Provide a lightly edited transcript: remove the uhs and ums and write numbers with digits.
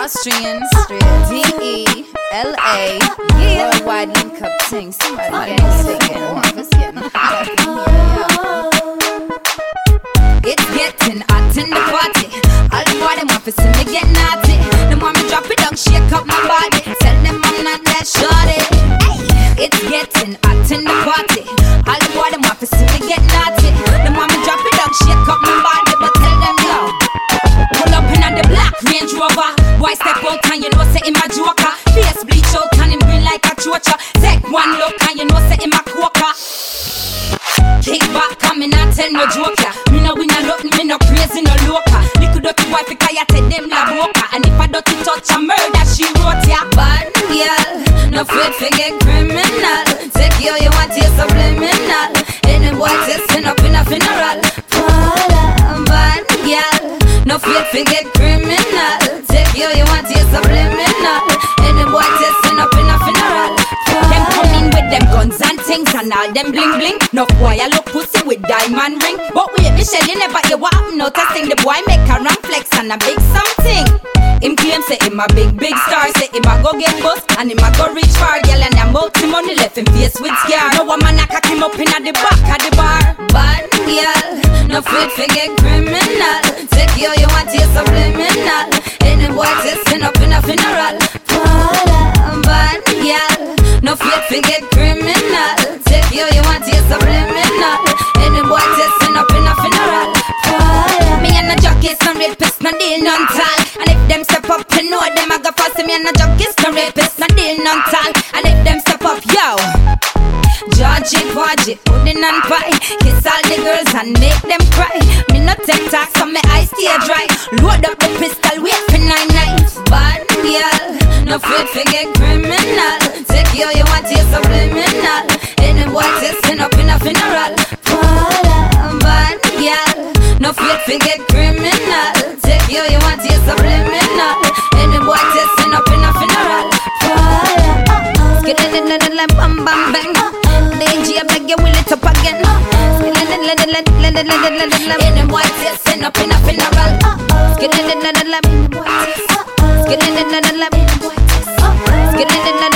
Austrian, D-E-L-A, worldwide link up thing. Somebody it's getting hot in the party. All the boy them want to see me get naughty. Them want me drop it down, shake up my body. Tell them I'm not that shorty. Hey, it's getting hot in the party. All the boy them want to see me get naughty. Them want me drop it down, shake up my body, but tell them yo, pull up in the black Range Rover. Boy step out and you know say him a joker. Face bleach out and him green like a chocha. Take one look and you know say him a quaker. Kick back, come in and tell no joke ya. Me no win a nothing, me no crazy, no loca. Little dirty boy fi kaya tell them la boca. And if I dirty touch a murder, she wrote ya. Bad girl, no afraid fi get criminal. Take you, you want your subliminal. Any boy testing up in a funeral. Bad girl, no afraid fi get criminal. Take you, you want your subliminal. Any boy testing up in a funeral. Them come in with them guns and things and all them bling bling. No boy I look pussy with diamond ring. But wait Michelle, you never hear what I'm noticing. The boy make a run flex and a big something. Him claim say him a big star. Say him a go get bust and him a go reach far. Girl and I'm out him money left him face with scar. No one man a cock him up in at the back of the bar. Bad girl, no afraid fi get criminal. Take you, you want your subliminal. Any boy testing up in a funeral. Bad girl, no afraid fi get criminal. Take you, you want your subliminal. Any boy testing up in a funeral. Me and the jockeys, no rapist, no deal, none tall. And if them step up, you know them I go fast. Me and the jockeys, no rapist, no deal, none tall. And if them step up, yo, George it, watch it, pudding and pie. Kiss all the girls and make them cry. Me no take talk, so me eyes stay dry. Load up the pistol, wait for 9 nights. Bad girl, no afraid fi get criminal. Take you, you want your subliminal. Any boy testing up in a funeral. Bad girl, no afraid fi get criminal. Take you, you want your subliminal. Any boy testing up in a funeral. Skidda bam bam bang. DJ beg you will it up again. Any boy testing up in a funeral. Skidda